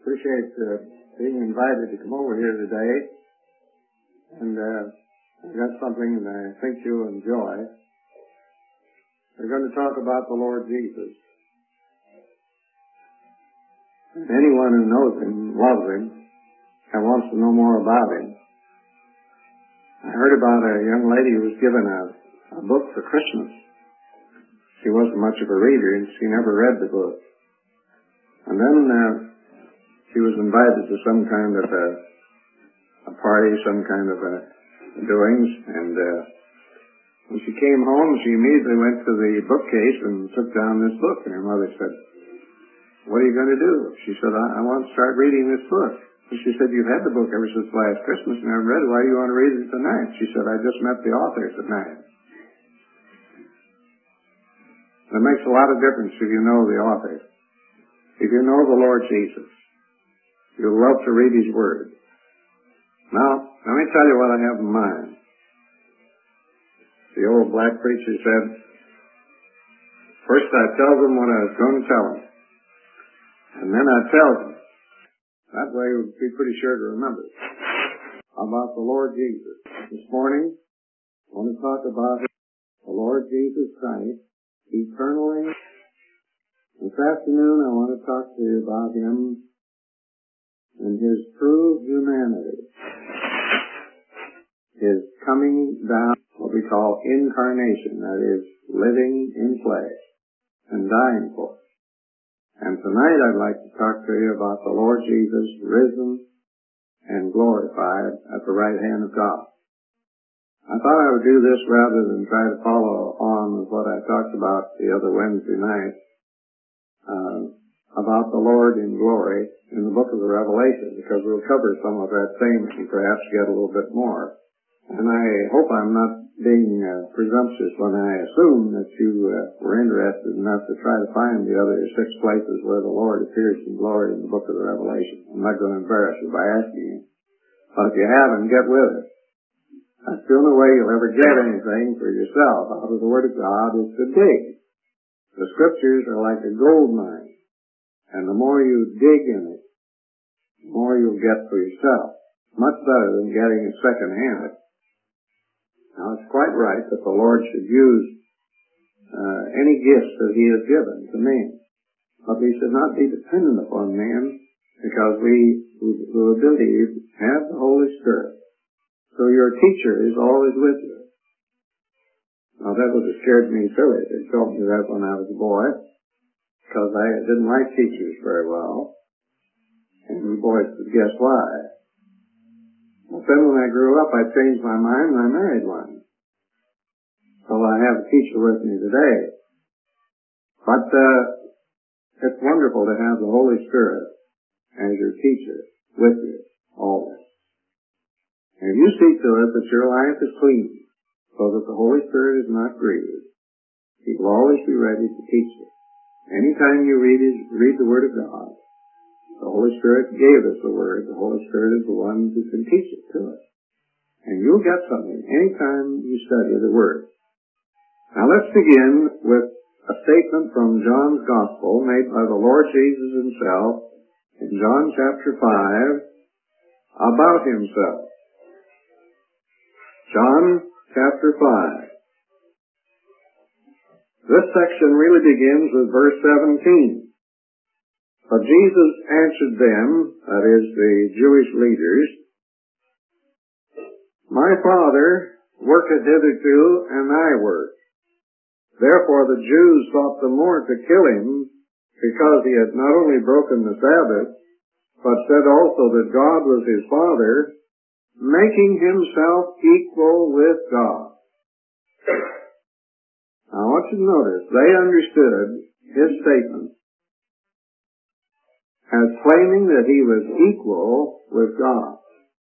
appreciate being invited to come over here today, and I've got something that I think you'll enjoy. We're going to talk about the Lord Jesus. Anyone who knows Him, loves Him, and wants to know more about Him. I heard about a young lady who was given a book for Christmas. She wasn't much of a reader, and she never read the book. And then she was invited to some kind of a party, some kind of a doings, and when she came home, she immediately went to the bookcase and took down this book, and her mother said, "What are you going to do?" She said, I want to start reading this book. And she said, "You've had the book ever since last Christmas and I haven't read it. Why do you want to read it tonight?" She said, "I just met the author tonight." It makes a lot of difference if you know the author. If you know the Lord Jesus, you'll love to read His Word. Now, let me tell you what I have in mind. The old black preacher said, "First I tell them what I was going to tell them, and then I tell them." That way you'll be pretty sure to remember it. About the Lord Jesus. This morning, I want to talk about the Lord Jesus Christ eternally. This afternoon, I want to talk to you about Him and His true humanity. His coming down, what we call incarnation, that is, living in flesh and dying for us. And tonight I'd like to talk to you about the Lord Jesus risen and glorified at the right hand of God. I thought I would do this rather than try to follow on with what I talked about the other Wednesday night, about the Lord in glory in the book of the Revelation, because we'll cover some of that same and perhaps get a little bit more. And I hope I'm not being presumptuous when I assume that you were interested enough to try to find the other 6 places where the Lord appears in glory in the book of the Revelation. I'm not going to embarrass you by asking you. But if you haven't, get with it. That's the only way you'll ever get anything for yourself out of the Word of God is to dig. The Scriptures are like a gold mine. And the more you dig in it, the more you'll get for yourself. Much better than getting it second-hand. Now, it's quite right that the Lord should use any gifts that He has given to man. But we should not be dependent upon man, because we who believe have the Holy Spirit. So your teacher is always with you. Now, that would have scared me silly. They told me that when I was a boy, because I didn't like teachers very well. And you boys could guess why. But then when I grew up, I changed my mind and I married one. So I have a teacher with me today. But it's wonderful to have the Holy Spirit as your teacher with you always. And you see to it that your life is clean, so that the Holy Spirit is not grieved. He will always be ready to teach you. Anytime you read the Word of God, the Holy Spirit gave us the Word. The Holy Spirit is the one who can teach it to us. And you'll get something anytime you study the Word. Now let's begin with a statement from John's Gospel made by the Lord Jesus Himself in John chapter 5 about Himself. John chapter 5. This section really begins with verse 17. But Jesus answered them, that is, the Jewish leaders, "My Father worketh hitherto, and I work." Therefore the Jews sought the more to kill Him, because He had not only broken the Sabbath, but said also that God was His Father, making Himself equal with God. Now I want you to notice, they understood His statement as claiming that He was equal with God.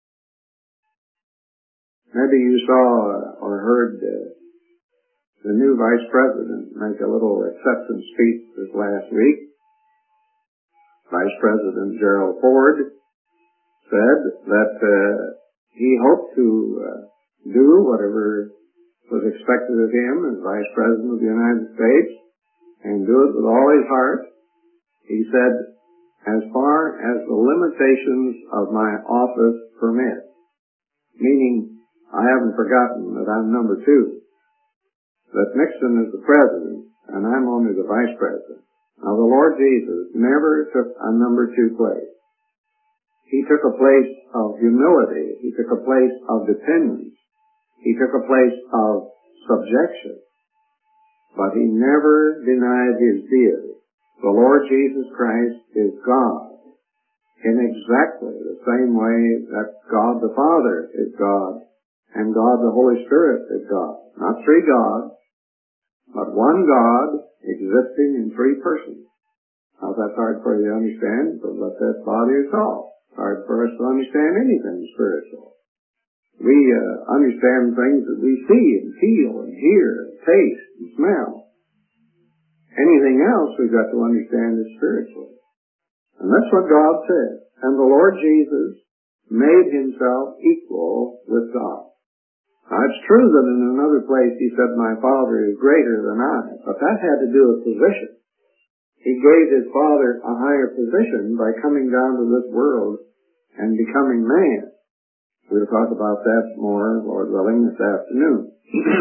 Maybe you saw or heard the new Vice President make a little acceptance speech this last week. Vice President Gerald Ford said that he hoped to do whatever was expected of him as Vice President of the United States and do it with all his heart. He said, as far far as the limitations of my office permit. Meaning, I haven't forgotten that I'm number 2. That Nixon is the president, and I'm only the vice president. Now, the Lord Jesus never took a number 2 place. He took a place of humility. He took a place of dependence. He took a place of subjection. But he never denied his deity. The Lord Jesus Christ is God in exactly the same way that God the Father is God and God the Holy Spirit is God. Not 3 gods, but one God existing in 3 persons. Now that's hard for you to understand, but that's body is all. It's hard for us to understand anything spiritual. We understand things that we see and feel and hear and taste and smell. Anything else we've got to understand is spiritual. And that's what God said. And the Lord Jesus made himself equal with God. Now it's true that in another place he said, my Father is greater than I, but that had to do with position. He gave his Father a higher position by coming down to this world and becoming man. We'll talk about that more, Lord willing, this afternoon.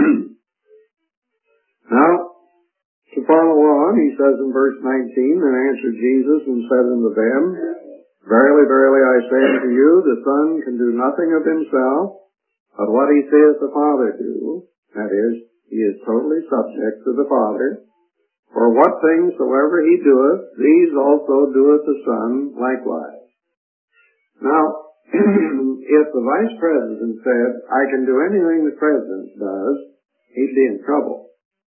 Now, to follow on, he says in verse 19, Then answered Jesus and said unto them, Verily, verily, I say unto you, the Son can do nothing of himself, but what he seeth the Father do, that is, he is totally subject to the Father. For what things soever he doeth, these also doeth the Son likewise. Now, if the Vice President said, I can do anything the President does, he'd be in trouble.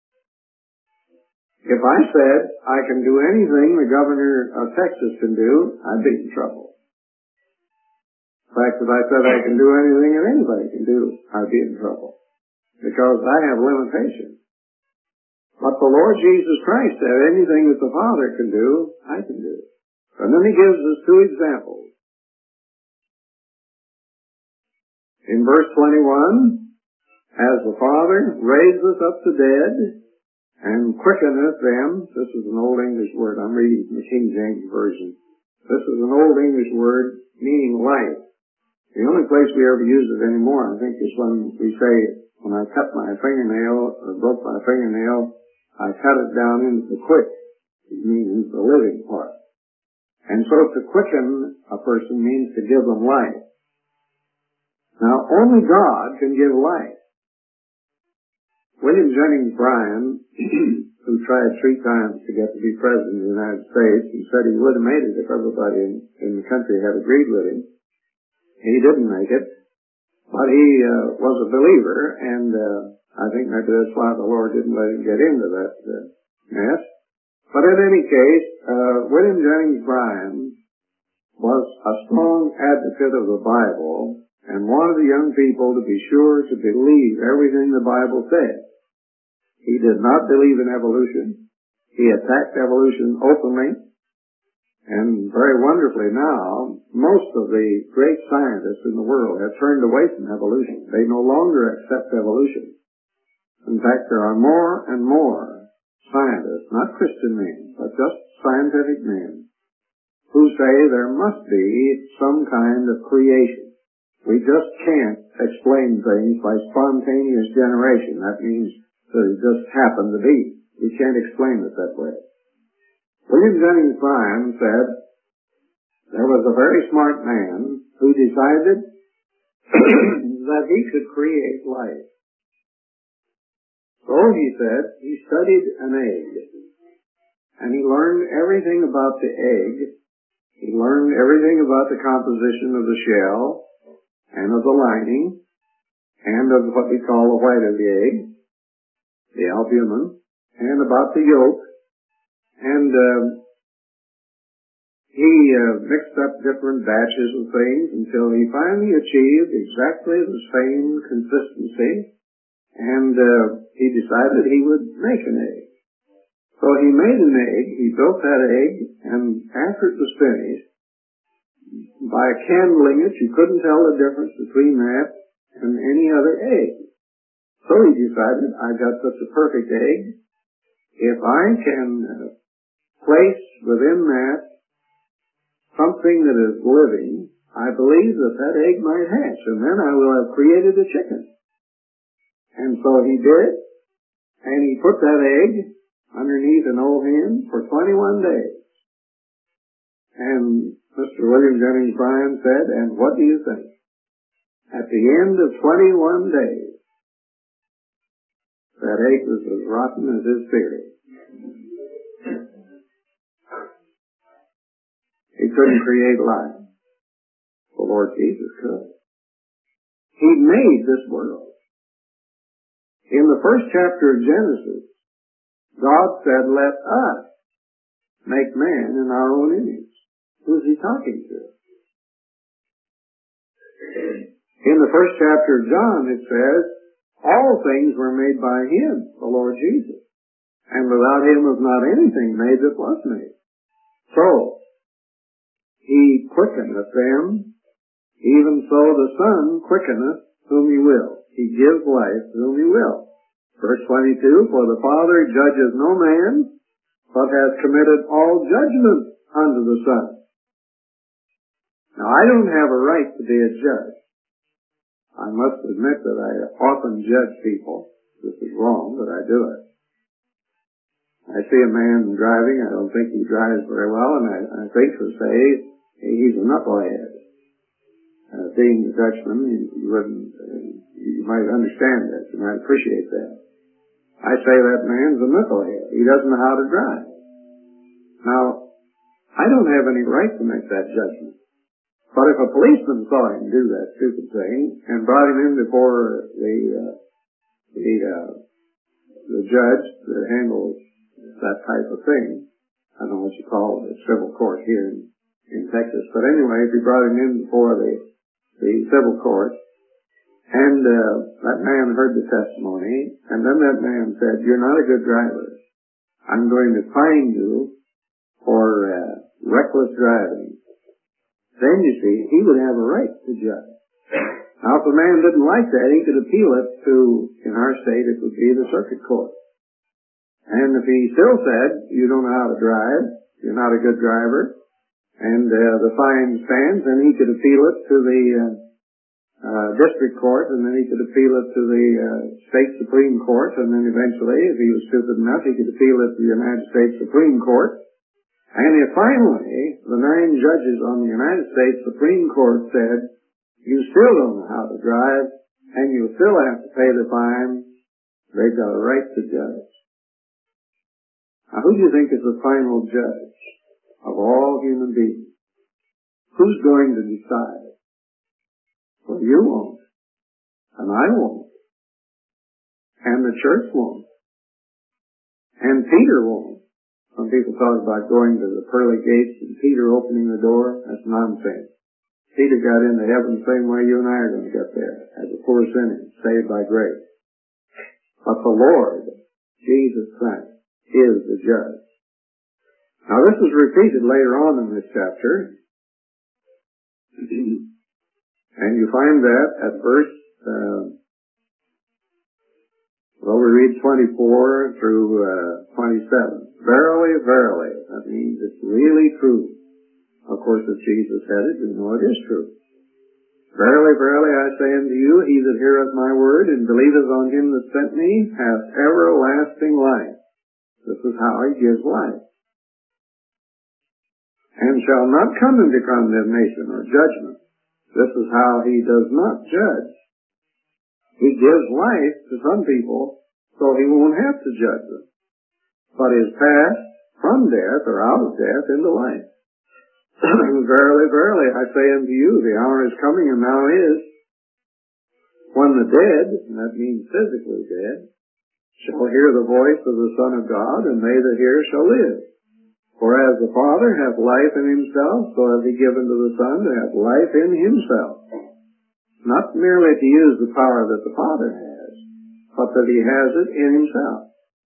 If I said, I can do anything the Governor of Texas can do, I'd be in trouble. The fact that I said I can do anything that anybody can do, I'd be in trouble. Because I have limitations. But the Lord Jesus Christ said, anything that the Father can do, I can do. And then he gives us 2 examples. In verse 21, as the Father raiseth up the dead, and quickeneth them, this is an Old English word, I'm reading from the King James Version. This is an Old English word meaning life. The only place we ever use it anymore, I think, is when we say, when I cut my fingernail, or broke my fingernail, I cut it down into the quick. It means the living part. And so to quicken a person means to give them life. Now, only God can give life. William Jennings Bryan, who tried 3 times to get to be president of the United States, and said he would have made it if everybody in the country had agreed with him. He didn't make it, but he was a believer, and I think maybe that's why the Lord didn't let him get into that mess. But in any case, William Jennings Bryan was a strong advocate of the Bible and wanted the young people to be sure to believe everything the Bible said. He did not believe in evolution. He attacked evolution openly. And very wonderfully now, most of the great scientists in the world have turned away from evolution. They no longer accept evolution. In fact, there are more and more scientists, not Christian men, but just scientific men, who say there must be some kind of creation. We just can't explain things by spontaneous generation. That means that it just happened to be. We can't explain it that way. William Jennings Bryan said there was a very smart man who decided that he could create life. So he said he studied an egg, and he learned everything about the egg. He learned everything about the composition of the shell and of the lining and of what we call the white of the egg, the albumin, and about the yolk. And he mixed up different batches of things until he finally achieved exactly the same consistency, and he decided he would make an egg. So he made an egg, he built that egg, and after it was finished, by candling it, you couldn't tell the difference between that and any other egg. So he decided, I've got such a perfect egg, if I can place within that something that is living, I believe that that egg might hatch, and then I will have created a chicken. And so he did, and he put that egg underneath an old hen for 21 days. And Mr. William Jennings Bryan said, and what do you think? At the end of 21 days, that egg was as rotten as his theory. He couldn't create life. The Lord Jesus could. He made this world. In the first chapter of Genesis, God said, let us make man in our own image. Who's he talking to? In the first chapter of John, it says, all things were made by him, the Lord Jesus. And without him was not anything made that was made. So, he quickeneth them, even so the Son quickeneth whom he will. He gives life to whom he will. Verse 22, for the Father judges no man, but hath committed all judgment unto the Son. Now, I don't have a right to be a judge. I must admit that I often judge people. This is wrong, but I do it. I see a man driving, I don't think he drives very well, and I think to say, he's a knucklehead. Being a Dutchman, you might understand that, you might appreciate that. I say that man's a knucklehead. He doesn't know how to drive. Now, I don't have any right to make that judgment. But if a policeman saw him do that stupid thing and brought him in before the judge that handles that type of thing, I don't know what you call it, civil court here in Texas, but anyway, if he brought him in before the civil court, and that man heard the testimony, and then that man said, you're not a good driver. I'm going to fine you for reckless driving. Then, you see, he would have a right to judge. Now, if a man didn't like that, he could appeal it to, in our state, it would be the circuit court. And if he still said, you don't know how to drive, you're not a good driver, and the fine stands, then he could appeal it to the district court, and then he could appeal it to the state Supreme Court, and then eventually, if he was stupid enough, he could appeal it to the United States Supreme Court. And if finally the 9 judges on the United States Supreme Court said, you still don't know how to drive, and you still have to pay the fine, they've got a right to judge. Now, who do you think is the final judge of all human beings? Who's going to decide? Well, you won't. And I won't. And the church won't. And Peter won't. Some people talk about going to the pearly gates and Peter opening the door. That's nonsense. Peter got into heaven the same way you and I are going to get there, as a poor sinner, saved by grace. But the Lord, Jesus Christ, is the judge. Now, this is repeated later on in this chapter. And you find that at verse, we read 24 through 27. Verily, verily. That means it's really true. Of course, if Jesus said it, we know it is true. Verily, verily, I say unto you, he that heareth my word and believeth on him that sent me hath everlasting life. This is how he gives life. And shall not come into condemnation or judgment. This is how he does not judge. He gives life to some people so he won't have to judge them, but is passed from death or out of death into life. Verily, verily, I say unto you, the hour is coming and now is, when the dead, and that means physically dead, shall hear the voice of the Son of God, and they that hear shall live. For as the Father hath life in himself, so hath he given to the Son to have life in himself. Not merely to use the power that the Father has, but that he has it in himself.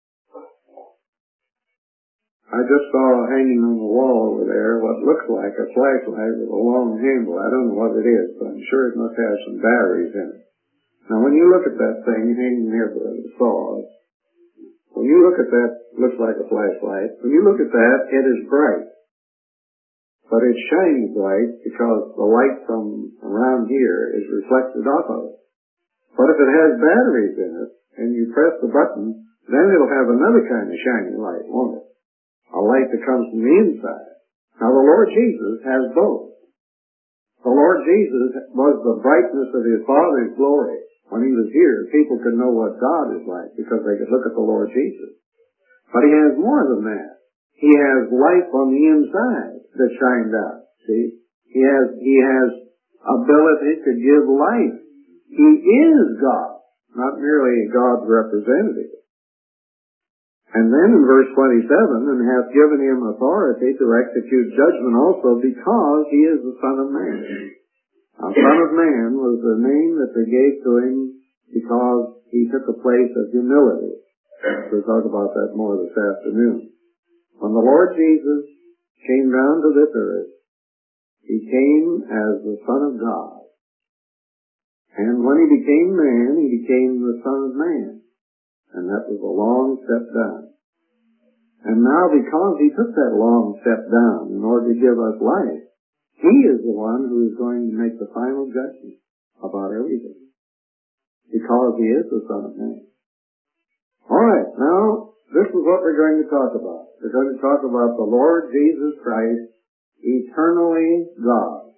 I just saw hanging on the wall over there what looks like a flashlight with a long handle. I don't know what it is, but I'm sure it must have some batteries in it. Now, when you look at that thing hanging there by the saw, when you look at that, it looks like a flashlight. When you look at that, it is bright. but it shines bright because the light from around here is reflected off of it. But if it has batteries in it, and you press the button, then it'll have another kind of shining light, won't it? A light that comes from the inside. Now the Lord Jesus has both. The Lord Jesus was the brightness of His Father's glory. When He was here, people could know what God is like because they could look at the Lord Jesus. But He has more than that. He has light on the inside that shines out. See? He has ability to give life. He is God, not merely God's representative. And then in verse 27, and hath given Him authority to execute judgment also because He is the Son of Man. Now, Son of Man was the name that they gave to Him because He took a place of humility. We'll talk about that more this afternoon. When the Lord Jesus came down to this earth, He came as the Son of God. And when He became man, He became the Son of Man. And that was a long step down. And now because He took that long step down in order to give us life, He is the one who is going to make the final judgment about everything. Because He is the Son of Man. Alright, now this is what we're going to talk about. We're going to talk about the Lord Jesus Christ, eternally God.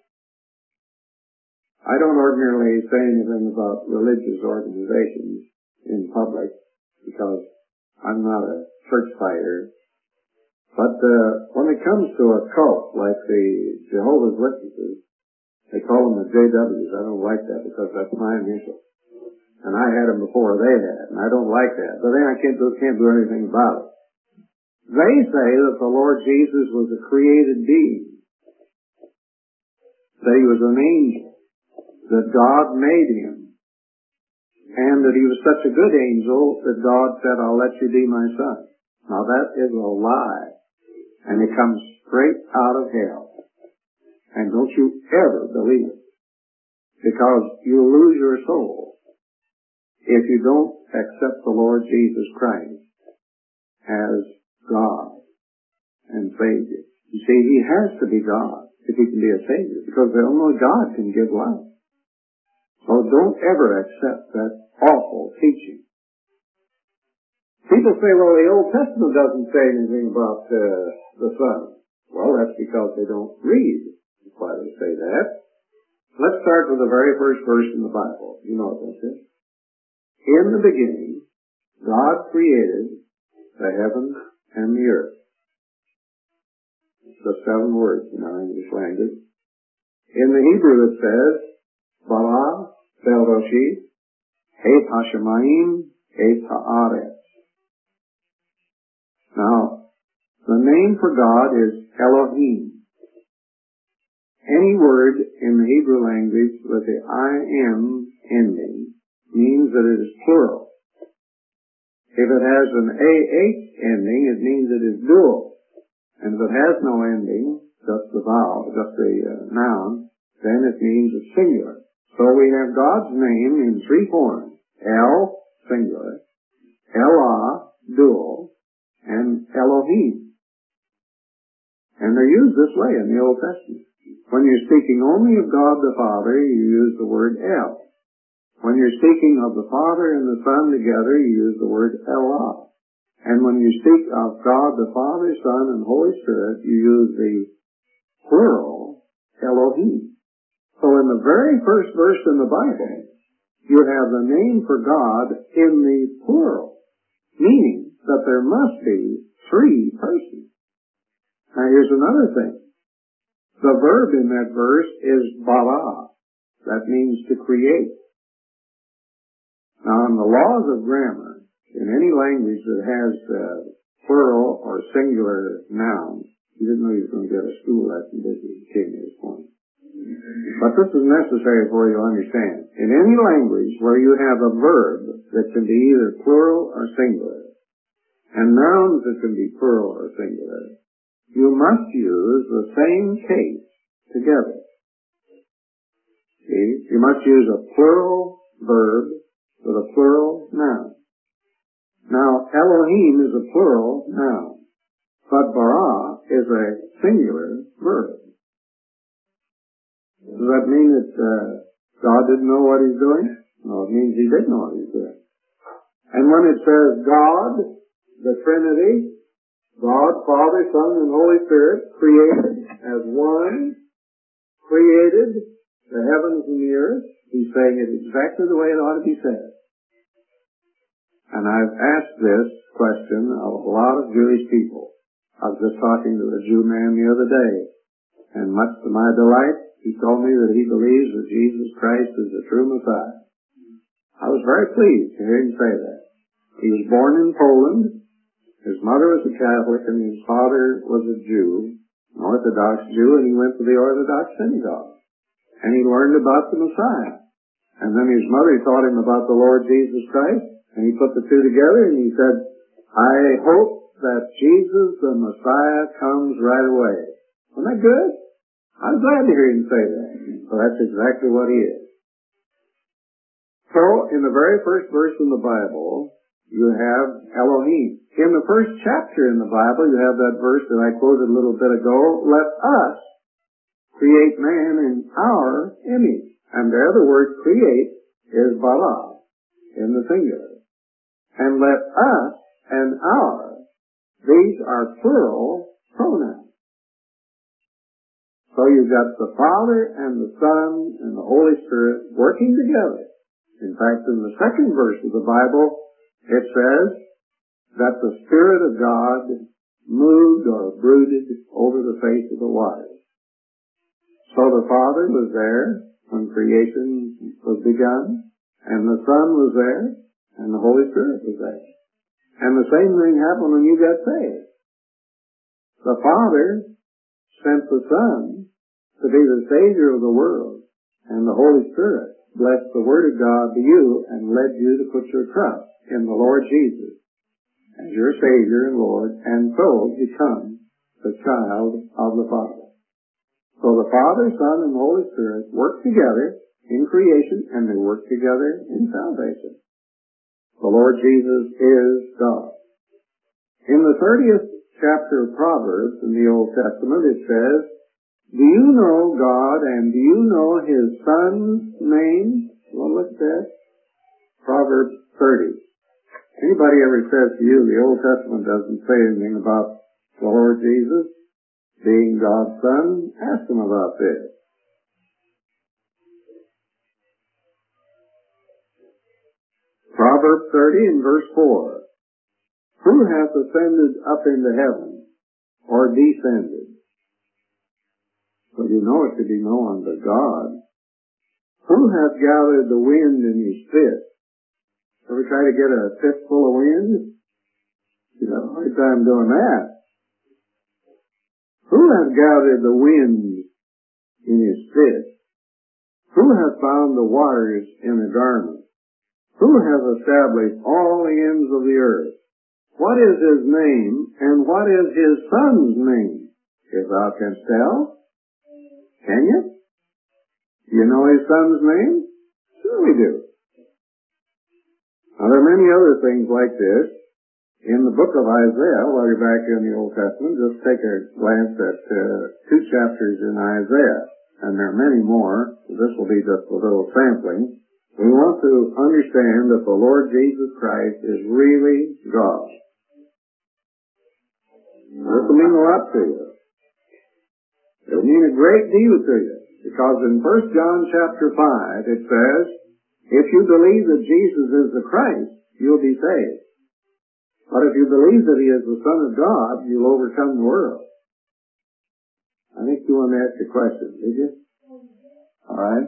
I don't ordinarily say anything about religious organizations in public because I'm not a church fighter. But when it comes to a cult like the Jehovah's Witnesses, they call them the JWs. I don't like that because that's my initial. And I had them before they had, and I don't like that. But then I can't do anything about it. They say that the Lord Jesus was a created being, that He was an angel, that God made Him, and that He was such a good angel that God said, I'll let you be my son. Now that is a lie, and it comes straight out of hell. And don't you ever believe it, because you'll lose your soul if you don't accept the Lord Jesus Christ as God and Savior. You see, He has to be God if He can be a Savior, because only God can give life. So don't ever accept that awful teaching. People say, well, the Old Testament doesn't say anything about the Son. Well, that's because they don't read. That's why they say that. Let's start with the very first verse in the Bible. You know what this is. In the beginning, God created the heaven and the earth. It's the 7 words in our English language. In the Hebrew it says, Bara, Beroshit, Het HaShemayim, Het Haaretz. Now, the name for God is Elohim. Any word in the Hebrew language with the I-M ending means that it is plural. If it has an A-H ending, it means it is dual. And if it has no ending, just the vowel, just the noun, then it means it's singular. So we have God's name in 3 forms. El, singular, Elah, dual, and Elohim. And they're used this way in the Old Testament. When you're speaking only of God the Father, you use the word El. When you're speaking of the Father and the Son together, you use the word Elah. And when you speak of God the Father, Son, and Holy Spirit, you use the plural Elohim. So in the very first verse in the Bible, you have the name for God in the plural, meaning that there must be 3 persons. Now here's another thing. The verb in that verse is bara. That means to create. Now in the laws of grammar, in any language that has plural or singular nouns, you didn't know you were going to get a school lesson, did you? You came to this point. But this is necessary for you to understand. In any language where you have a verb that can be either plural or singular, and nouns that can be plural or singular, you must use the same case together. See? You must use a plural verb with a plural noun. Now, Elohim is a plural noun, but bara is a singular verb. Does that mean that God didn't know what He's doing? No, it means He did know what He's doing. And when it says God, the Trinity, God, Father, Son, and Holy Spirit, created as one, created the heavens and the earth, He's saying it exactly the way it ought to be said. And I've asked this question of a lot of Jewish people. I was just talking to a Jew man the other day, and much to my delight, he told me that he believes that Jesus Christ is the true Messiah. I was very pleased to hear him say that. He was born in Poland. His mother was a Catholic, and his father was a Jew, an Orthodox Jew, and he went to the Orthodox synagogue. And he learned about the Messiah. And then his mother taught him about the Lord Jesus Christ, and he put the two together, and he said, I hope that Jesus the Messiah comes right away. Isn't that good? I'm glad to hear him say that. So that's exactly what he is. So, in the very first verse in the Bible, you have Elohim. In the first chapter in the Bible, you have that verse that I quoted a little bit ago, let us create man in our image. And the other word, create, is bara, in the singular. And let us and our, these are plural pronouns. So you've got the Father and the Son and the Holy Spirit working together. In fact, in the second verse of the Bible, it says that the Spirit of God moved or brooded over the face of the waters. So the Father was there when creation was begun, and the Son was there, and the Holy Spirit was there. And the same thing happened when you got saved. The Father sent the Son to be the Savior of the world, and the Holy Spirit blessed the Word of God to you and led you to put your trust in the Lord Jesus as your Savior and Lord, and so become the child of the Father. So the Father, Son, and Holy Spirit work together in creation, and they work together in salvation. The Lord Jesus is God. In the 30th chapter of Proverbs in the Old Testament, it says, do you know God and do you know His Son's name? You want to look at that? Proverbs 30. Anybody ever says to you the Old Testament doesn't say anything about the Lord Jesus being God's Son, ask them about this. Proverbs 30 and verse 4. Who hath ascended up into heaven, or descended? Well, you know it to be known but God. Who hath gathered the wind in his fist? Ever try to get a fist full of wind? You have a hard time doing that. Who hath gathered the wind in his fist? Who hath bound the waters in a garment? Who hath established all the ends of the earth? What is his name, and what is his son's name? If thou canst tell, can you? Do you know his son's name? Sure we do. Now there are many other things like this. In the book of Isaiah, while you're back here in the Old Testament, just take a glance at 2 chapters in Isaiah. And there are many more. This will be just a little sampling. We want to understand that the Lord Jesus Christ is really God. This will mean a lot to you. It will mean a great deal to you. Because in 1 John chapter 5, it says, if you believe that Jesus is the Christ, you'll be saved. But if you believe that He is the Son of God, you'll overcome the world. I think you want to ask a question, did you? All right.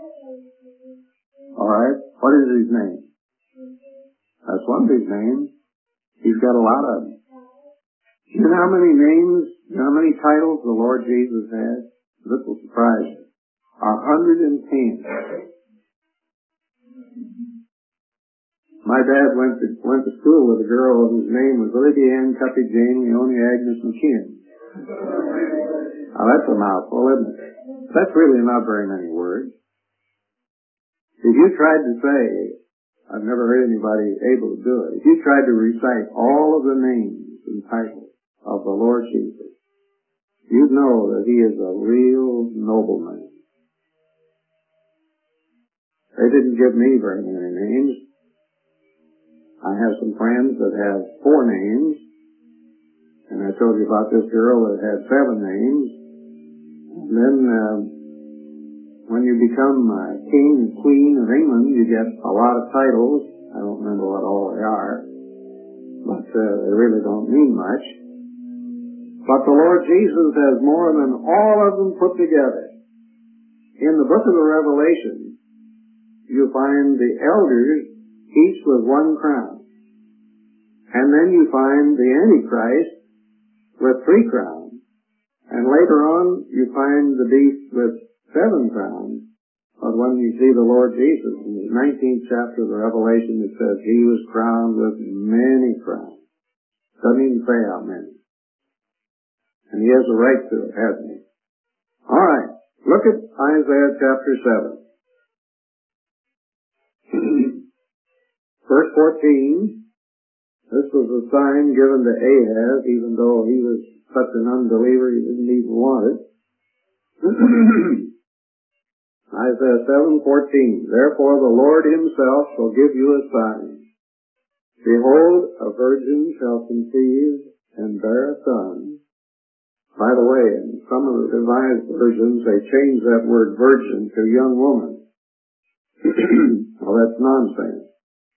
All right. What is His name? That's one of His names. He's got a lot of them. You know how many names, you know how many titles the Lord Jesus has? This will surprise you. 110. My dad went to school with a girl whose name was Lydia Ann Cuppy Jane Leonie Agnes McKeon. Now that's a mouthful, isn't it? That's really not very many words. If you tried to say, I've never heard anybody able to do it, if you tried to recite all of the names and titles of the Lord Jesus, you'd know that He is a real nobleman. They didn't give me very many names. I have some friends that have 4 names, and I told you about this girl that had 7 names. And then, when you become king and queen of England, you get a lot of titles. I don't remember what all they are, but they really don't mean much. But the Lord Jesus has more than all of them put together. In the book of the Revelation, you find the elders, each with 1 crown. And then you find the Antichrist with 3 crowns. And later on, you find the beast with 7 crowns. But when you see the Lord Jesus, in the 19th chapter of the Revelation, it says he was crowned with many crowns. Doesn't even say how many. And he has a right to it, hasn't he? All right. Look at Isaiah chapter 7. Verse 14. This was a sign given to Ahaz, even though he was such an unbeliever he didn't even want it. Isaiah 7:14. Therefore the Lord himself shall give you a sign. Behold, a virgin shall conceive and bear a son. By the way, in some of the revised versions, they change that word virgin to young woman. Well, that's nonsense.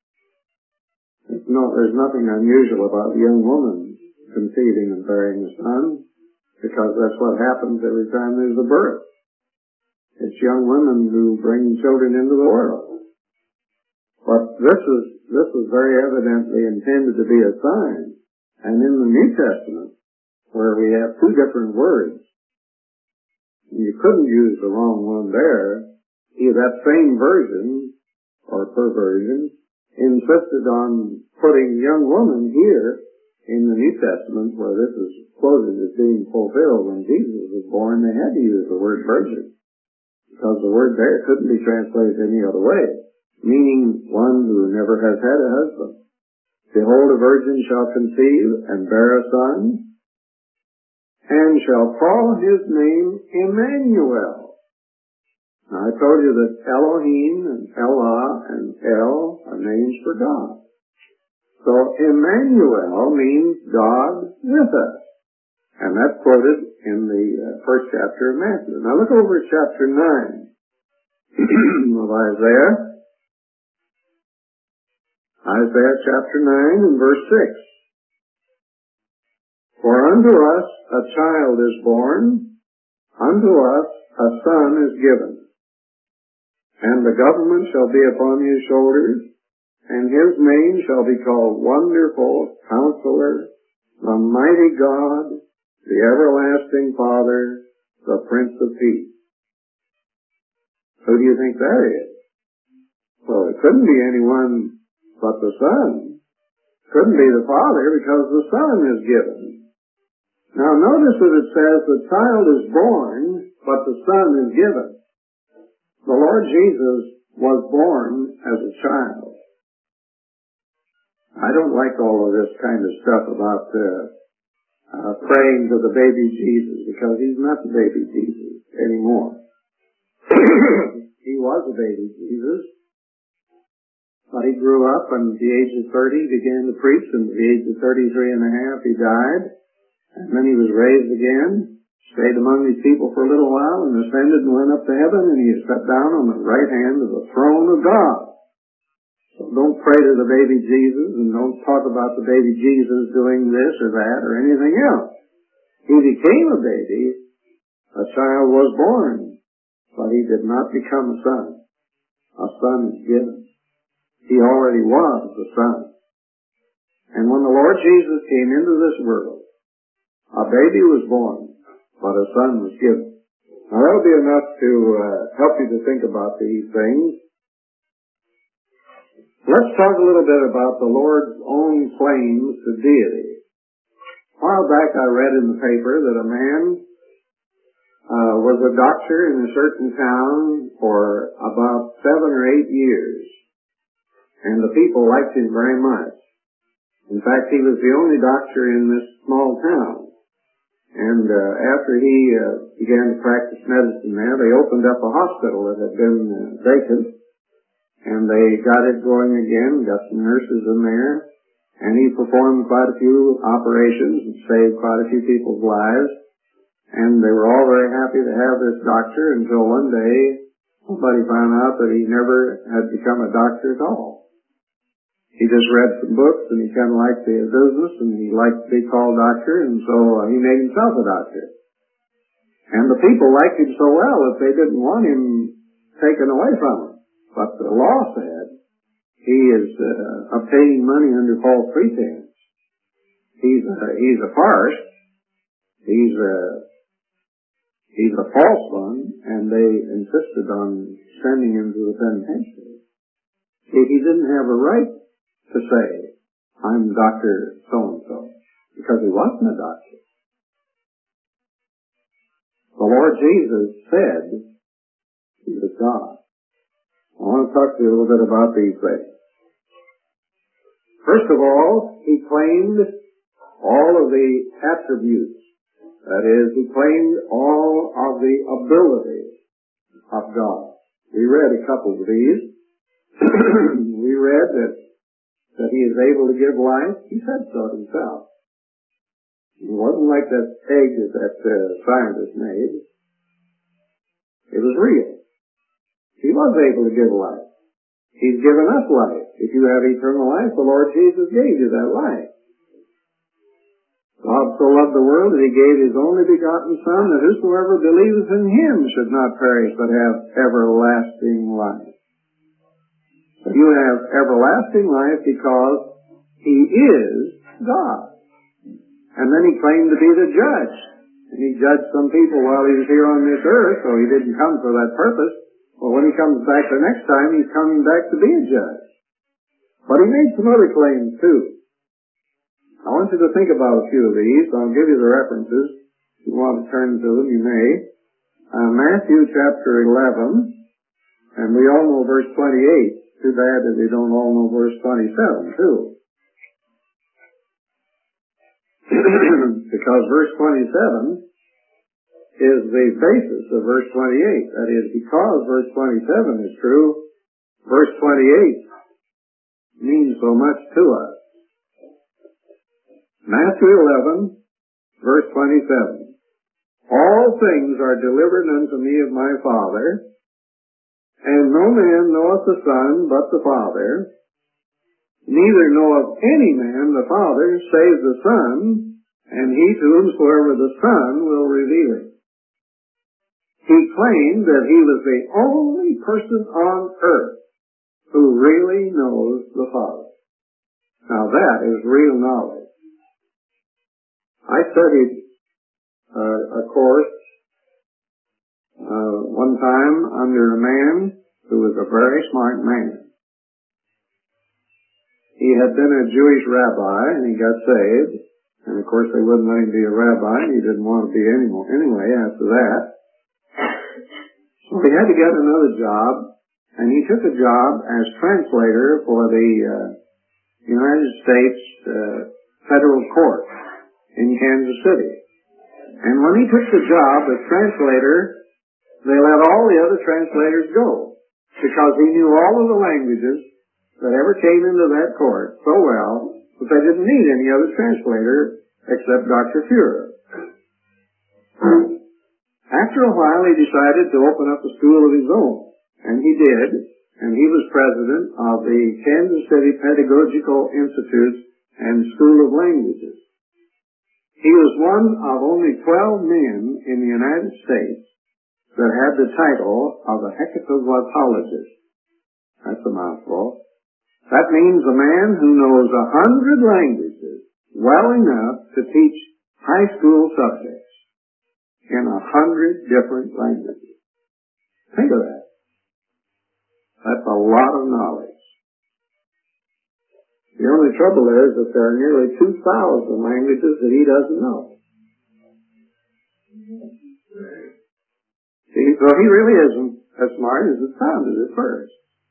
There's nothing unusual about a young woman conceiving and bearing a son, because that's what happens every time there's a birth. It's young women who bring children into the world. But this is very evidently intended to be a sign. And in the New Testament, where we have 2 different words, you couldn't use the wrong one there. That same version, or perversion, insisted on putting young woman here in the New Testament, where this is quoted as being fulfilled. When Jesus was born, they had to use the word virgin, because the word there couldn't be translated any other way, meaning one who never has had a husband. Behold, a virgin shall conceive and bear a son, and shall call his name Emmanuel. Now, I told you that Elohim and Elah and El are names for God. So Emmanuel means God with us. And that's quoted in the first chapter of Matthew. Now look over at chapter 9 of Isaiah. Isaiah chapter 9 and verse 6. For unto us a child is born, unto us a son is given. And the government shall be upon his shoulders, and his name shall be called Wonderful, Counselor, the Mighty God, the Everlasting Father, the Prince of Peace. Who do you think that is? Well, it couldn't be anyone but the Son. Couldn't be the Father, because the Son is given. Now notice that it says the child is born, but the Son is given. The Lord Jesus was born as a child. I don't like all of this kind of stuff about praying to the baby Jesus, because he's not the baby Jesus anymore. He was a baby Jesus, but he grew up, and at the age of 30 began to preach, and at the age of 33 and a half he died, and then he was raised again. Stayed among these people for a little while and ascended and went up to heaven, and he sat down on the right hand of the throne of God. So don't pray to the baby Jesus, and don't talk about the baby Jesus doing this or that or anything else. He became a baby, a child was born, but he did not become a son. A son is given. He already was the son. And when the Lord Jesus came into this world, a baby was born, but a son was given. Now that'll be enough to help you to think about these things. Let's talk a little bit about the Lord's own claims to deity. A while back I read in the paper that a man was a doctor in a certain town for about 7 or 8 years, and the people liked him very much. In fact, he was the only doctor in this small town. And after he began to practice medicine there, they opened up a hospital that had been vacant. and they got it going again, got some nurses in there, and he performed quite a few operations and saved quite a few people's lives. And they were all very happy to have this doctor until one day somebody found out that he never had become a doctor at all. He just read some books and he kind of liked the business and he liked to be called doctor, and so he made himself a doctor. And the people liked him so well that they didn't want him taken away from him. But the law said he is obtaining money under false pretense. He's a farce. He's a false one, and they insisted on sending him to the penitentiary. He didn't have a right to say, I'm Dr. So-and-so, because he wasn't a doctor. The Lord Jesus said he was God. I want to talk to you a little bit about these things. First of all, he claimed all of the attributes. That is, he claimed all of the abilities of God. We read a couple of these. We read that he is able to give life. He said so himself. It wasn't like that egg that scientist made. It was real. He was able to give life. He's given us life. If you have eternal life, the Lord Jesus gave you that life. God so loved the world that he gave his only begotten Son, that whosoever believes in him should not perish but have everlasting life. So you have everlasting life because he is God. And then he claimed to be the judge. And he judged some people while he was here on this earth, so he didn't come for that purpose. Well, when he comes back the next time, he's coming back to be a judge. But he made some other claims too. I want you to think about a few of these. I'll give you the references. If you want to turn to them, you may. Matthew chapter 11, and we all know verse 28. Too bad that we don't all know verse 27, too. Because verse 27 is the basis of verse 28. That is, because verse 27 is true, verse 28 means so much to us. Matthew 11, verse 27. All things are delivered unto me of my Father, and no man knoweth the Son but the Father, neither knoweth any man the Father save the Son, and he to whomsoever the Son will reveal him. He claimed that he was the only person on earth who really knows the Father. Now that is real knowledge. I studied a course one time under a man who was a very smart man. He had been a Jewish rabbi and he got saved, and of course they wouldn't let him be a rabbi, and he didn't want to be anyway after that. So he had to get another job, and he took a job as translator for the United States Federal Court in Kansas City. And when he took the job as translator, they let all the other translators go, because he knew all of the languages that ever came into that court so well that they didn't need any other translator except Dr. Fuhrer. After a while, he decided to open up a school of his own, and he did, and he was president of the Kansas City Pedagogical Institute and School of Languages. He was one of only 12 men in the United States that had the title of a hecatoglotologist. That's a mouthful. That means a man who knows 100 languages well enough to teach high school subjects in 100 different languages. Think of that. That's a lot of knowledge. The only trouble is that there are nearly 2,000 languages that he doesn't know. See, so he really isn't as smart as it sounded at first.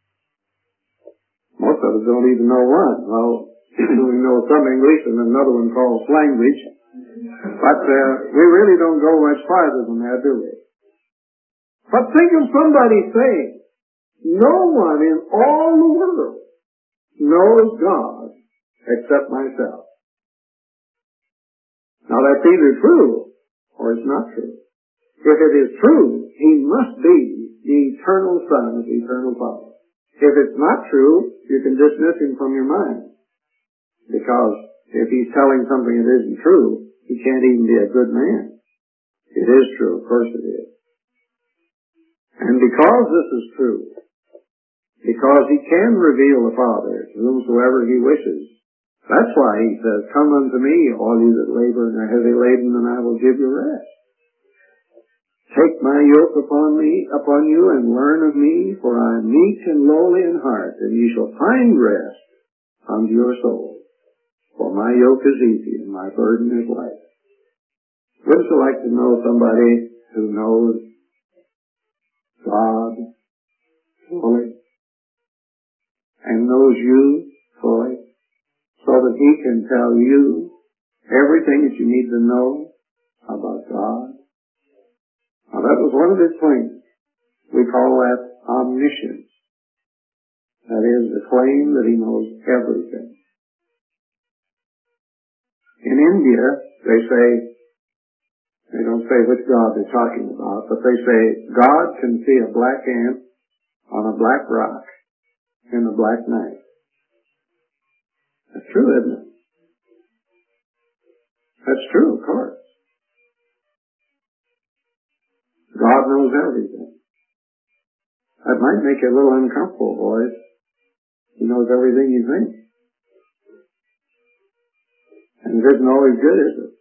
Most of us don't even know one. Well, we know some English and another one called language. But we really don't go much farther than that, do we? But think of somebody saying, No one in all the world knows God except myself. Now that's either true or it's not true. If it is true, he must be the eternal Son of eternal power. If it's not true, you can dismiss him from your mind. Because if he's telling something that isn't true, he can't even be a good man. It is true, of course it is. And because this is true, because he can reveal the Father to whomsoever he wishes, that's why he says, come unto me, all you that labor and are heavy laden, and I will give you rest. Take my yoke upon you, and learn of me, for I am meek and lowly in heart, and ye shall find rest unto your souls. For my yoke is easy, and my burden is light. Wouldn't you like to know somebody who knows God fully, and knows you fully, so that he can tell you everything that you need to know about God? Now that was one of his claims. We call that omniscience. That is the claim that he knows everything. In India, they don't say which God they're talking about, but they say God can see a black ant on a black rock in a black night. That's true, isn't it? That's true, of course. God knows everything. That might make you a little uncomfortable, boys. He knows everything you think. And it isn't always good, is it?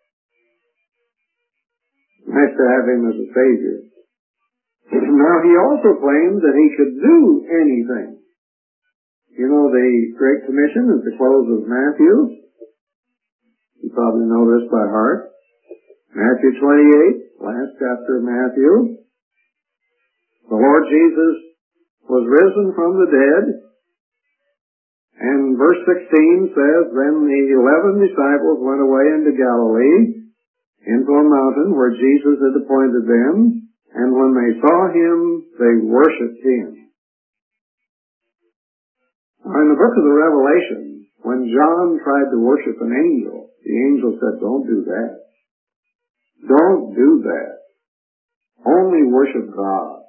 Nice to have him as a Savior. Now, he also claimed that he could do anything. You know the Great Commission at the close of Matthew? You probably know this by heart. Matthew 28, last chapter of Matthew. The Lord Jesus was risen from the dead. And verse 16 says, then the 11 disciples went away into Galilee, into a mountain where Jesus had appointed them. And when they saw him, they worshipped him. Now, in the book of the Revelation, when John tried to worship an angel, the angel said, don't do that. Don't do that. Only worship God.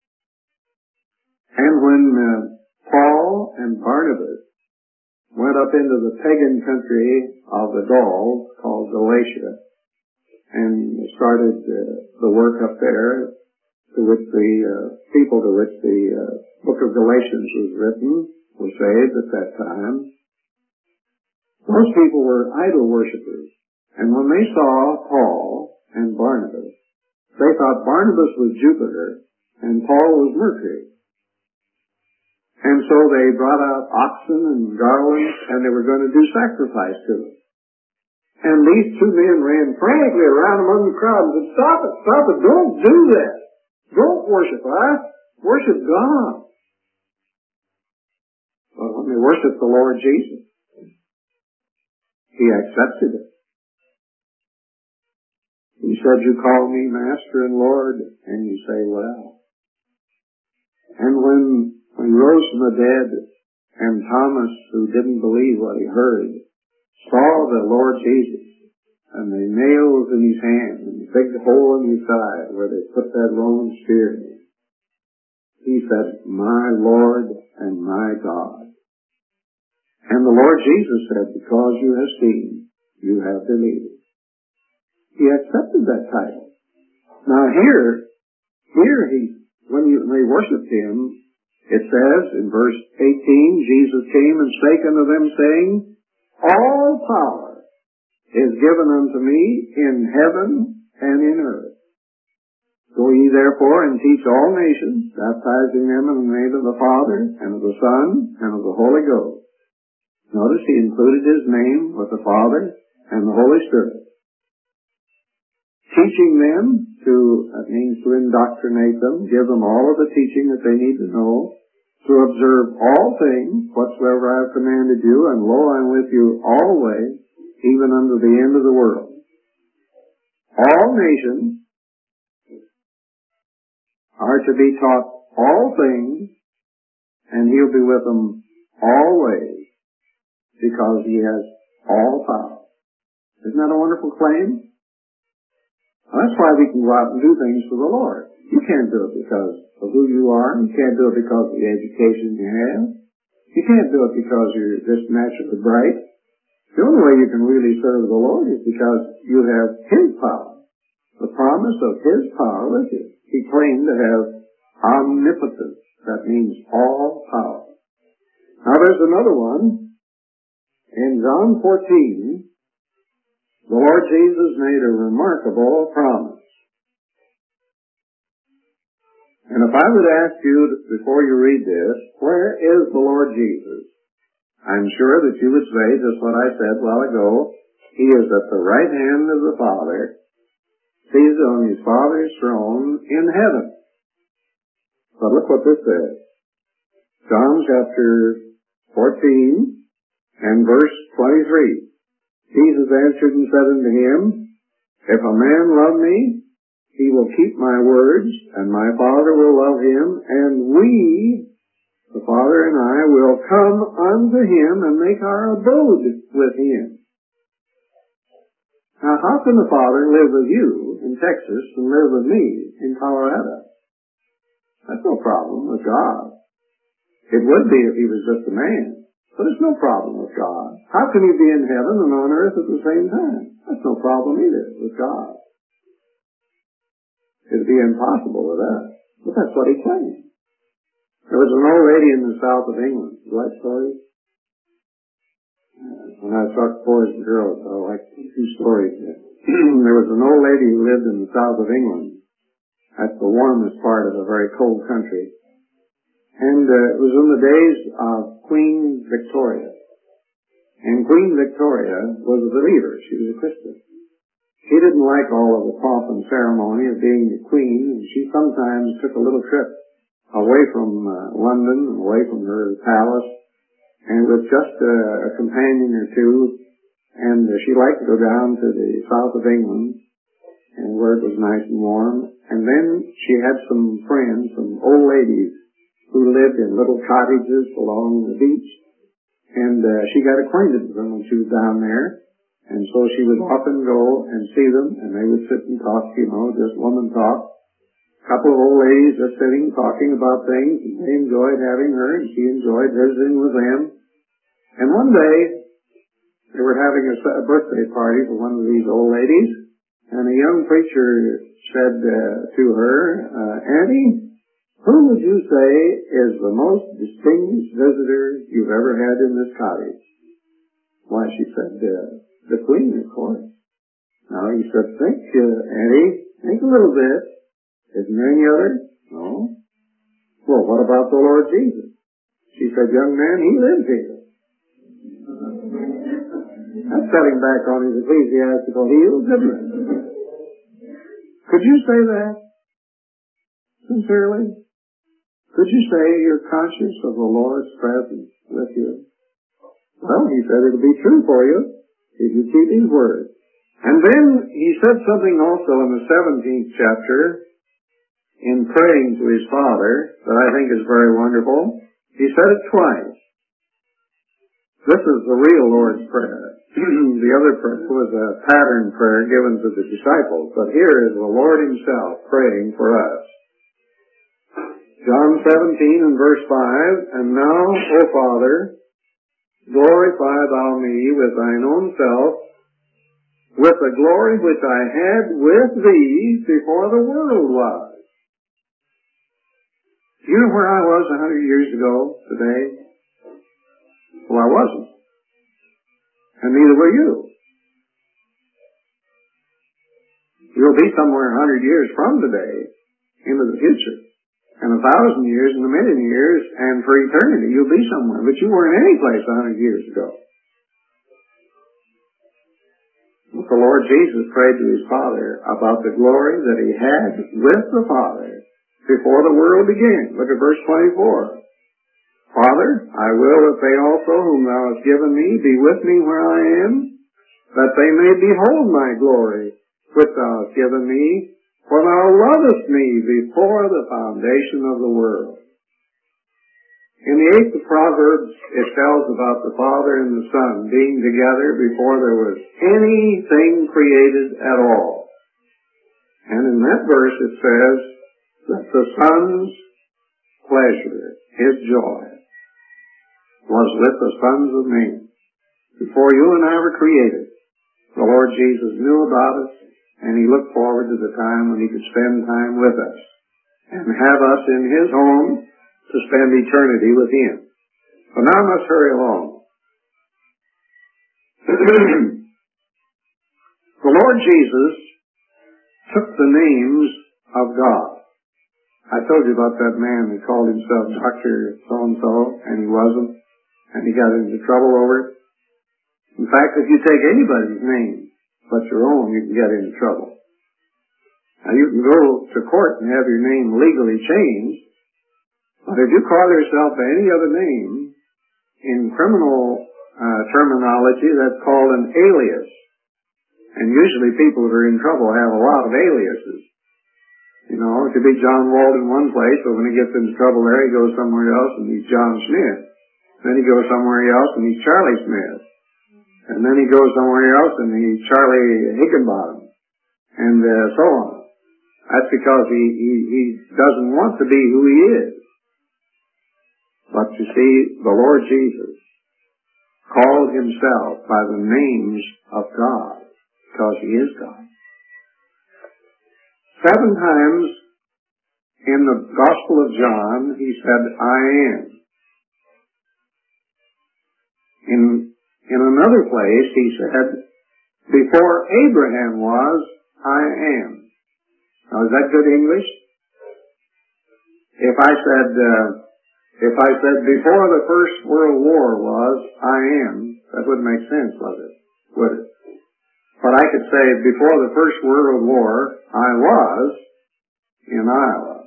And when Paul and Barnabas went up into the pagan country of the Gauls, called Galatia, and started the work up there, to which the people to which the book of Galatians was written were saved at that time. Those people were idol worshippers. And when they saw Paul and Barnabas, they thought Barnabas was Jupiter and Paul was Mercury. And so they brought out oxen and garlands, and they were going to do sacrifice to them. And these two men ran frantically around among the crowd and said, stop it, don't do that. Don't worship us, worship God. But when they worshiped the Lord Jesus, he accepted it. He said, you call me Master and Lord, and you say, well. And when he rose from the dead, and Thomas, who didn't believe what he heard, saw the Lord Jesus, and the nails in his hand, and the big hole in his side where they put that Roman spear in, he said, my Lord and my God. And the Lord Jesus said, because you have seen, you have believed. He accepted that title. Now when they worshipped him, it says in verse 18, Jesus came and spake unto them, saying, all power is given unto me in heaven and in earth. Go ye therefore and teach all nations, baptizing them in the name of the Father, and of the Son, and of the Holy Ghost. Notice he included his name with the Father and the Holy Spirit. Teaching them that means to indoctrinate them, give them all of the teaching that they need to know, to observe all things whatsoever I have commanded you, and lo, I am with you always, even unto the end of the world. All nations are to be taught all things, and He'll be with them always because He has all power. Isn't that a wonderful claim? Well, that's why we can go out and do things for the Lord. You can't do it because of who you are. You can't do it because of the education you have. You can't do it because you're just naturally bright. The only way you can really serve the Lord is because you have His power. The promise of His power with you. He claimed to have omnipotence. That means all power. Now there's another one. In John 14, the Lord Jesus made a remarkable promise. And if I would ask you, before you read this, where is the Lord Jesus? I'm sure that you would say just what I said a while ago. He is at the right hand of the Father, seated on His Father's throne in heaven. But look what this says. John chapter 14 and verse 23. Jesus answered and said unto him, If a man love me, he will keep my words, and my Father will love him, and we, the Father and I, will come unto him and make our abode with him. Now, how can the Father live with you in Texas and live with me in Colorado? That's no problem with God. It would be if He was just a man. But it's no problem with God. How can He be in heaven and on earth at the same time? That's no problem either with God. It'd be impossible with us. But that's what He claimed. There was an old lady in the south of England. You like stories? When I talk to boys and girls, I like two stories. There was an old lady who lived in the south of England. That's the warmest part of a very cold country. And it was in the days of Queen Victoria. And Queen Victoria was a believer. She was a Christian. She didn't like all of the pomp and ceremony of being the queen, and she sometimes took a little trip away from London, away from her palace, and with just a companion or two, and she liked to go down to the south of England, and where it was nice and warm. And then she had some friends, some old ladies, who lived in little cottages along the beach, and she got acquainted with them when she was down there, and so she would often go and see them, and they would sit and talk, just woman talk. A couple of old ladies just sitting, talking about things, and they enjoyed having her, and she enjoyed visiting with them. And one day, they were having a birthday party for one of these old ladies, and a young preacher said to her, Auntie, who would you say is the most distinguished visitor you've ever had in this cottage? Why, she said, the Queen, of course. Now, he said, think, Auntie, think a little bit. Isn't there any other? No. Well, what about the Lord Jesus? She said, young man, He lives here. That's setting back on His ecclesiastical heels, isn't it? Could you say that? Sincerely? Could you say you're conscious of the Lord's presence with you? Well, He said it'll be true for you if you keep His word. And then He said something also in the 17th chapter in praying to His Father that I think is very wonderful. He said it twice. This is the real Lord's Prayer. The other prayer was a pattern prayer given to the disciples, but here is the Lord Himself praying for us. John 17 and verse 5, And now, O Father, glorify Thou me with Thine own self, with the glory which I had with Thee before the world was. Do you know where I was 100 years ago today? Well, I wasn't. And neither were you. You'll be somewhere 100 years from today into the future. And 1,000 years and 1,000,000 years, and for eternity you'll be somewhere. But you weren't any place 100 years ago. The Lord Jesus prayed to His Father about the glory that He had with the Father before the world began. Look at verse 24. Father, I will that they also whom Thou hast given me be with me where I am, that they may behold my glory which Thou hast given me, for Thou lovest me before the foundation of the world. In the 8th of Proverbs, it tells about the Father and the Son being together before there was anything created at all. And in that verse it says that the Son's pleasure, His joy, was with the sons of men. Before you and I were created, the Lord Jesus knew about us, and He looked forward to the time when He could spend time with us and have us in His home to spend eternity with Him. So now I must hurry along. The Lord Jesus took the names of God. I told you about that man who called himself Dr. So-and-so, and he wasn't, and he got into trouble over it. In fact, if you take anybody's name but your own, you can get into trouble. Now, you can go to court and have your name legally changed, but if you call yourself by any other name, in criminal terminology, that's called an alias. And usually people that are in trouble have a lot of aliases. You know, it could be John Wald in one place, but when he gets into trouble there, he goes somewhere else and he's John Smith. Then he goes somewhere else and he's Charlie Smith. And then he goes somewhere else and he's Charlie Higginbottom. And so on. That's because he doesn't want to be who he is. But you see, the Lord Jesus called Himself by the names of God, because He is God. 7 times in the Gospel of John, He said, I am. In another place, He said, before Abraham was, I am. Now, is that good English? If I said before the First World War was, I am, that wouldn't make sense, would it? But I could say before the First World War, I was in Iowa.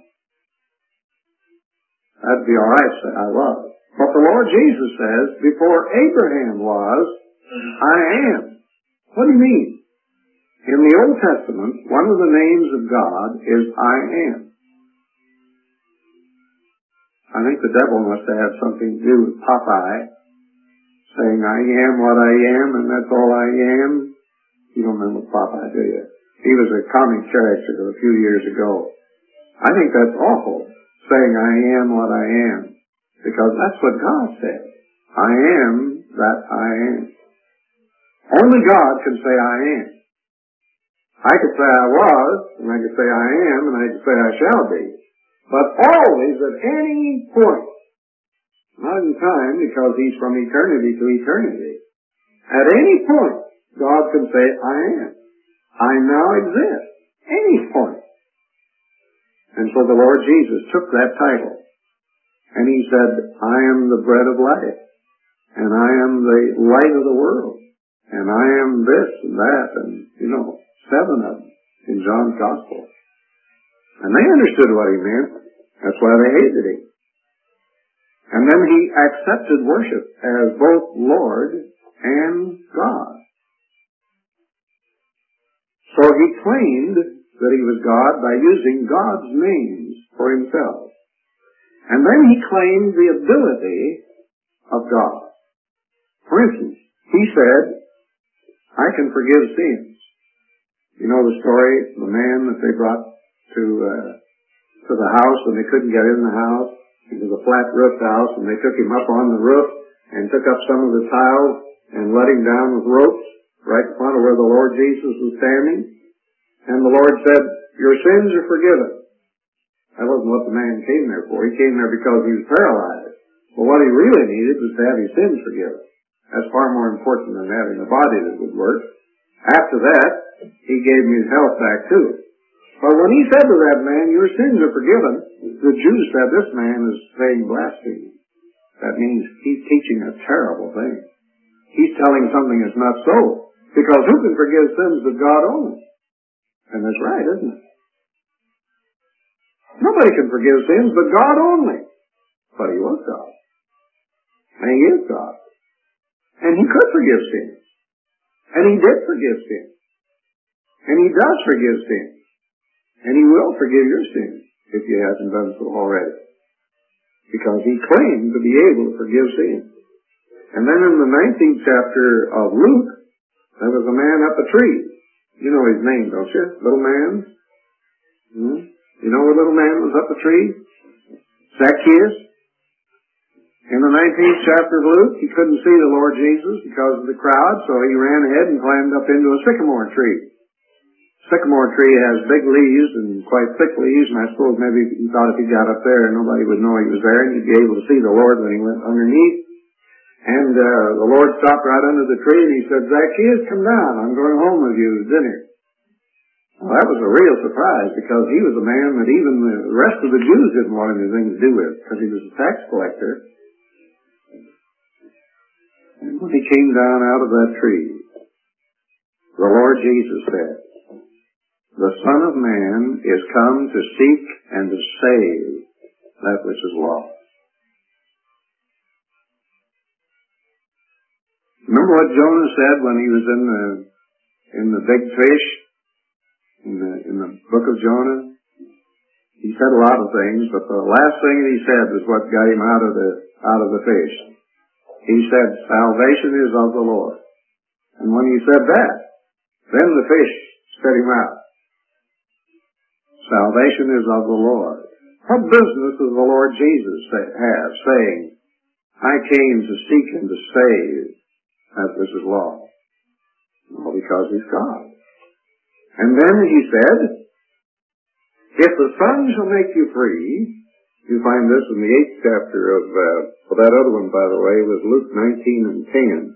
That'd be all right to say I was. But the Lord Jesus says, before Abraham was, I am. What do you mean? In the Old Testament, one of the names of God is I am. I think the devil must have had something to do with Popeye, saying, I am what I am, and that's all I am. You don't remember Popeye, do you? He was a comic character a few years ago. I think that's awful, saying I am what I am, because that's what God said. I am that I am. Only God can say I am. I could say I was, and I could say I am, and I could say I shall be. But always at any point, not in time, because He's from eternity to eternity, at any point, God can say, I am. I now exist. Any point. And so the Lord Jesus took that title, and He said, I am the bread of life, and I am the light of the world, and I am this and that, and, 7 of them in John's Gospel. And they understood what He meant. That's why they hated Him. And then He accepted worship as both Lord and God. So He claimed that He was God by using God's names for Himself. And then He claimed the ability of God. For instance, He said, I can forgive sins. You know the story, the man that they brought to the house when they couldn't get in the house. It was a flat-roofed house, and they took him up on the roof and took up some of the tiles and let him down with ropes right in front of where the Lord Jesus was standing. And the Lord said, your sins are forgiven. That wasn't what the man came there for. He came there because he was paralyzed. But what he really needed was to have his sins forgiven. That's far more important than having a body that would work. After that, He gave him his health back too. But when He said to that man, your sins are forgiven, the Jews said, this man is saying blasphemy. That means he's teaching a terrible thing. He's telling something that's not so. Because who can forgive sins but God only? And that's right, isn't it? Nobody can forgive sins but God only. But He was God. And He is God. And He could forgive sins. And He did forgive sins. And He does forgive sins. And He will forgive your sins if He hasn't done so already. because he claimed to be able to forgive sin. And then in the 19th chapter of Luke, there was a man up a tree. You know his name, don't you? Little man. You know what little man was up a tree? Zacchaeus. In the 19th chapter of Luke, he couldn't see the Lord Jesus because of the crowd, so he ran ahead and climbed up into a sycamore tree. Sycamore tree has big leaves and quite thick leaves, and I suppose maybe he thought if he got up there, nobody would know he was there, and he'd be able to see the Lord when he went underneath. And the Lord stopped right under the tree, and he said, "Zacchaeus, come down. I'm going home with you to dinner." Well, that was a real surprise, because he was a man that even the rest of the Jews didn't want anything to do with, because he was a tax collector. And when he came down out of that tree, the Lord Jesus said, "The Son of Man is come to seek and to save that which is lost." Remember what Jonah said when he was in the big fish, in the book of Jonah? He said a lot of things, but the last thing that he said was what got him out of the fish. He said, "Salvation is of the Lord." And when he said that, then the fish spit him out. Salvation is of the Lord. What business does the Lord Jesus have saying, "I came to seek and to save that which is lost"? Well, because he's God. And then he said, "If the Son shall make you free," you find this in the 8th chapter of, well, that other one, by the way, was Luke 19 and 10.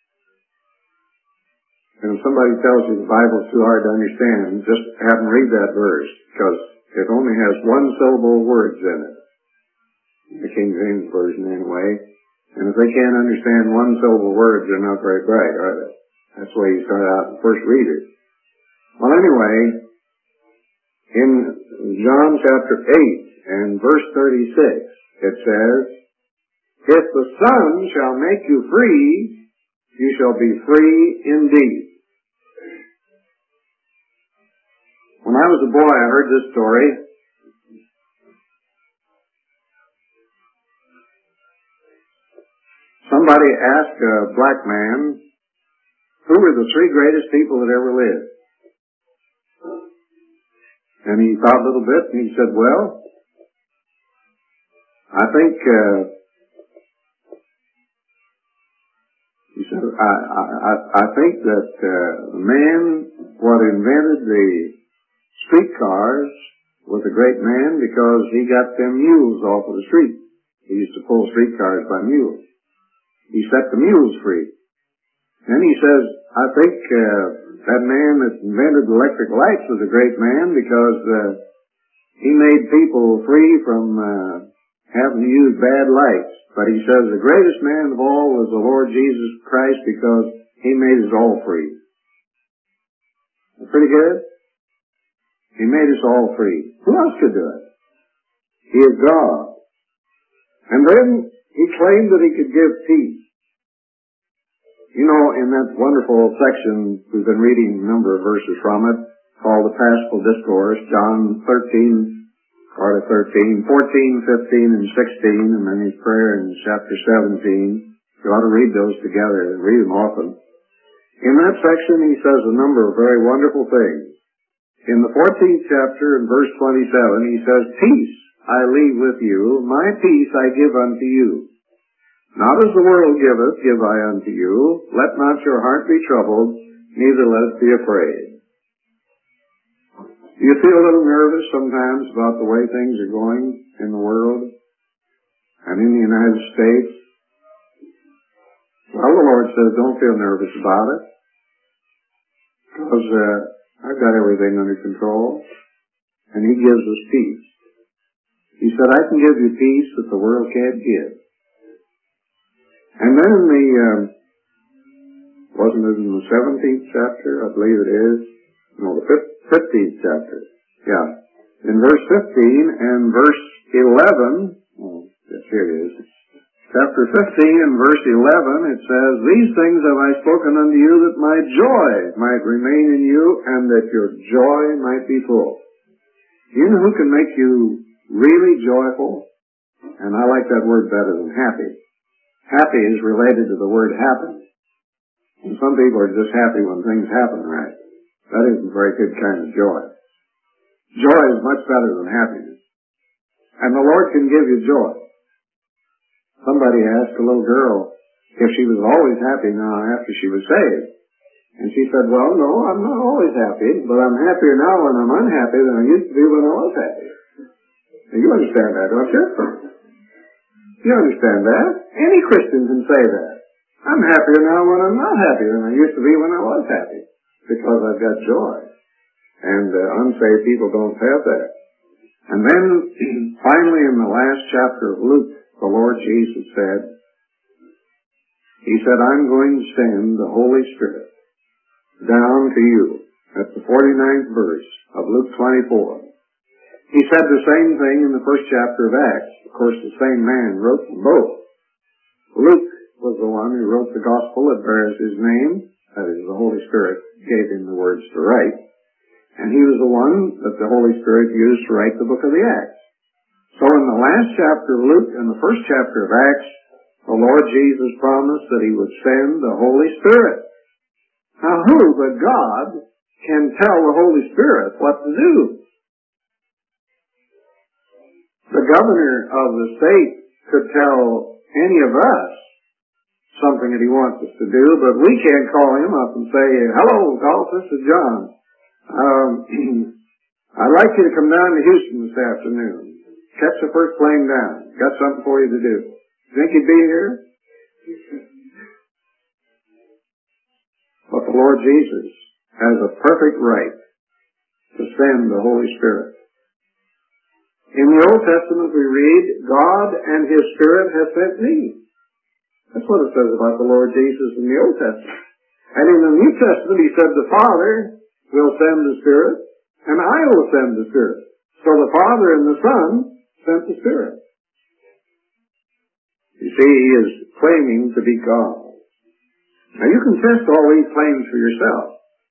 And if somebody tells you the Bible's too hard to understand, just have them read that verse, because it only has one syllable words in it. The King James Version, anyway. And if they can't understand one syllable words, they're not very bright, are they? That's the way you start out in first reader. Well, anyway, in John chapter 8 and verse 36, it says, "If the Son shall make you free, you shall be free indeed." When I was a boy, I heard this story. Somebody asked a black man, who were the 3 greatest people that ever lived? And he thought a little bit, and he said, "Well, I think, I think that the man what invented the streetcars was a great man because he got them mules off of the street. He used to pull streetcars by mules. He set the mules free. Then he says, I think that man that invented electric lights was a great man because he made people free from having to use bad lights. But he says the greatest man of all was the Lord Jesus Christ because he made us all free." That's pretty good? He made us all free. Who else could do it? He is God. And then he claimed that he could give peace. You know, in that wonderful section, we've been reading a number of verses from it, called the Paschal Discourse, John 13, part of 13, 14, 15, and 16, and then his prayer in chapter 17. You ought to read those together and read them often. In that section, he says a number of very wonderful things. In the 14th chapter, in verse 27, he says, "Peace I leave with you, my peace I give unto you. Not as the world giveth, give I unto you. Let not your heart be troubled, neither let it be afraid." Do you feel a little nervous sometimes about the way things are going in the world and in the United States? Well, the Lord says, don't feel nervous about it, because I've got everything under control, and He gives us peace. He said, I can give you peace that the world can't give. And then in the, wasn't it in the 17th chapter? I believe it is. No, the 15th chapter. Yeah. In verse 15 and verse 11, yes, here it is. Chapter 15 and verse 11, it says, "These things have I spoken unto you, that my joy might remain in you, and that your joy might be full." Do you know who can make you really joyful? and I like that word better than happy. Happy is related to the word happen. And some people are just happy when things happen right. That isn't a very good kind of joy. Joy is much better than happiness. And the Lord can give you joy. Somebody asked a little girl if she was always happy now after she was saved. And she said, well, no, I'm not always happy, but I'm happier now when I'm unhappy than I used to be when I was happy. And you understand that, don't you? You understand that? Any Christian can say that. I'm happier now when I'm not happy than I used to be when I was happy, because I've got joy. And unsaved people don't have that. And then, finally, in the last chapter of Luke, the Lord Jesus said, He said, I'm going to send the Holy Spirit down to you. That's the 49th verse of Luke 24. He said the same thing in the first chapter of Acts. Of course, the same man wrote them both. Luke was the one who wrote the gospel that bears his name. That is, the Holy Spirit gave him the words to write. And he was the one that the Holy Spirit used to write the book of the Acts. So in the last chapter of Luke and the first chapter of Acts, the Lord Jesus promised that He would send the Holy Spirit. Now who but God can tell the Holy Spirit what to do? The governor of the state could tell any of us something that he wants us to do, but we can't call him up and say, hello, Golf, this is John. I'd like you to come down to Houston this afternoon. Catch the first plane down. Got something for you to do. Think you'd be here? But the Lord Jesus has a perfect right to send the Holy Spirit. In the Old Testament we read, God and His Spirit have sent me. That's what it says about the Lord Jesus in the Old Testament. And in the New Testament He said the Father will send the Spirit, and I will send the Spirit. So the Father and the Son sent the Spirit. You see, He is claiming to be God. Now you can test all these claims for yourself.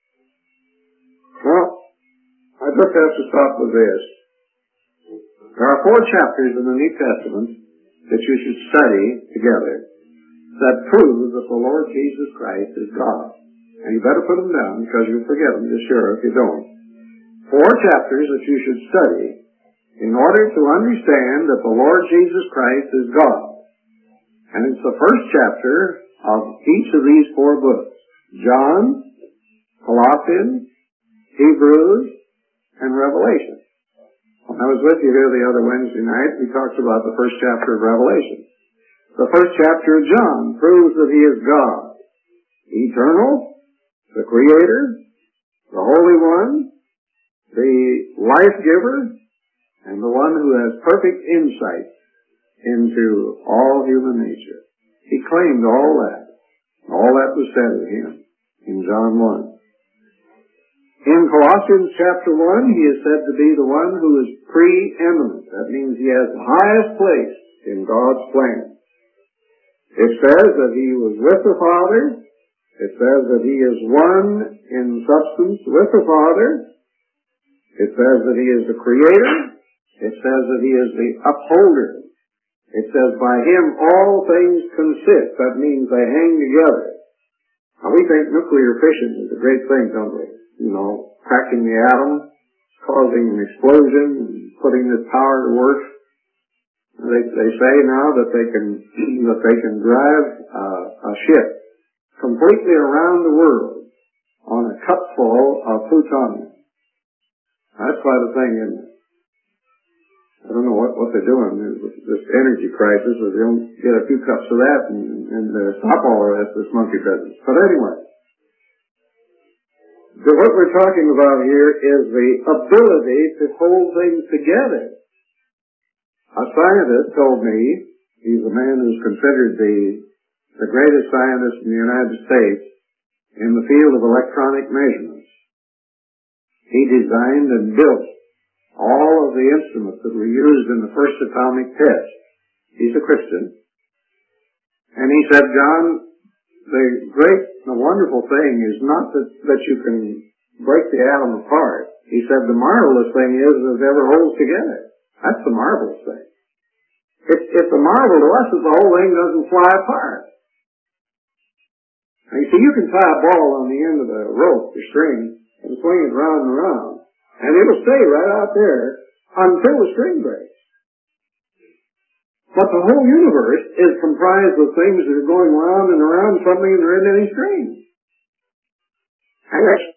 Well, I just have to stop with this. There are 4 chapters in the New Testament that you should study together that prove that the Lord Jesus Christ is God. And you better put them down because you'll forget them, just sure, if you don't. 4 chapters that you should study in order to understand that the Lord Jesus Christ is God. And it's the first chapter of each of these 4 books. John, Colossians, Hebrews, and Revelation. When I was with you here the other Wednesday night, we talked about the first chapter of Revelation. The first chapter of John proves that He is God, eternal, the Creator, the Holy One, the Life-Giver, and the one who has perfect insight into all human nature. He claimed all that. All that was said of Him in John 1. In Colossians chapter 1, He is said to be the one who is preeminent. That means He has the highest place in God's plan. It says that He was with the Father. It says that He is one in substance with the Father. It says that He is the Creator. It says that He is the upholder. It says by Him all things consist. That means they hang together. Now we think nuclear fission is a great thing, don't we? You know, cracking the atom, causing an explosion, and putting this power to work. They say now that they can drive a ship completely around the world on a cupful of plutonium. That's quite a thing, isn't it? I don't know what they're doing with this energy crisis. If they don't get a few cups of that and stop all of this monkey business. But anyway, what we're talking about here is the ability to hold things together. A scientist told me, he's a man who's considered the greatest scientist in the United States in the field of electronic measurements. He designed and built all of the instruments that were used in the first atomic test. He's a Christian. And he said, John, the wonderful thing is not that you can break the atom apart. He said the marvelous thing is that it ever holds together. That's the marvelous thing. It's a marvel to us that the whole thing doesn't fly apart. Now, you see, you can tie a ball on the end of the rope, the string, and swing it round and round, and it'll stay right out there until the string breaks. But the whole universe is comprised of things that are going round and around, suddenly there isn't any string. And that's